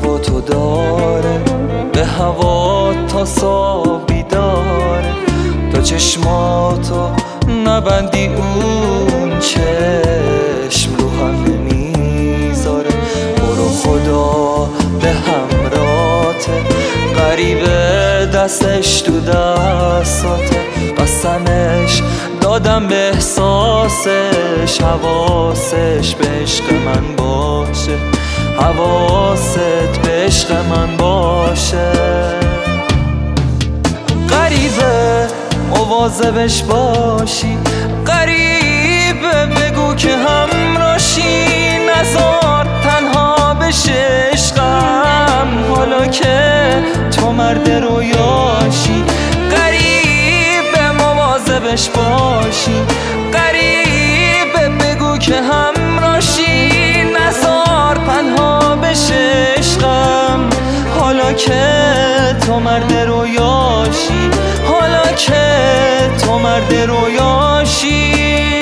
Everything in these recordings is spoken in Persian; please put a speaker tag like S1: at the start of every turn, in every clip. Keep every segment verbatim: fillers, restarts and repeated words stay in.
S1: هوا تو داره، به هوا تا صابی داره. تا چشماتو نبندی اون چشم رو هم نمیذاره. برو خدا به همراته، غریبه دستش تو دستاته. قسمش دادم به احساسش، حواسش به عشق من باشه، حواست به عشق من باشه. غریبه مواظبش باشی، غریبه بگو که همراشی. نزار تنها بشه عشقم، حالا که تو مرد رویاشی. غریبه مواظبش باشی، غریبه بگو که همراشی. نزار تنها بشه عشقم، حالا که تو مرد رویاشی، حالا که تو مرد رویاشی.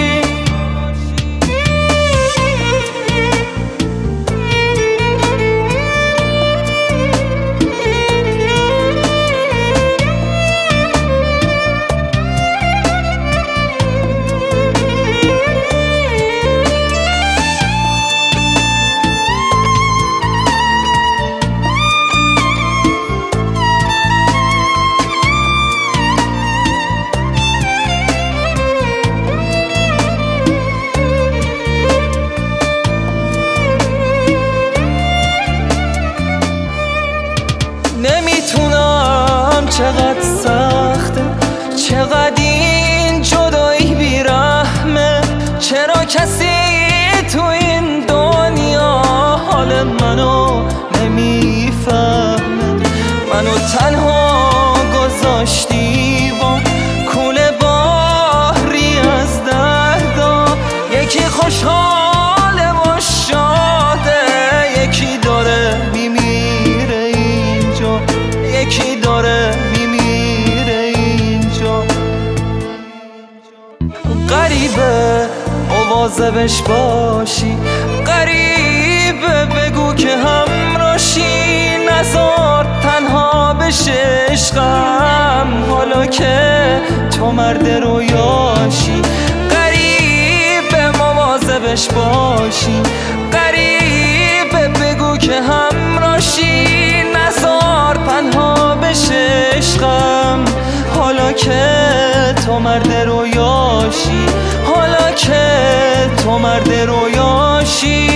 S1: نمیتونم، چقدر سخته، چقدر این جدایی بیرحمه. چرا کسی تو این دنیا حال منو نمیفهمه؟ منو تنها گذاشتی با کوله باری از دردا. یکی خوشحاله و شاده، یکی داره میمیره اینجا، یکی داره میمیره اینجا. غریبه مواظبش باشی، غریبه بگو که همراشی. نزار تنها بشه عشقم، حالا که تو مرد رویاشی. غریبه مواظبش باشی، غریبه بگو که همراشی. نزار تنها بشه عشقم، حالا که تو مرد رویاشی، حالا که تو مرد رویاشی.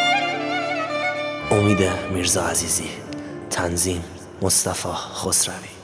S2: امید میرزا عزیزی، تنظیم مصطفی خسروی.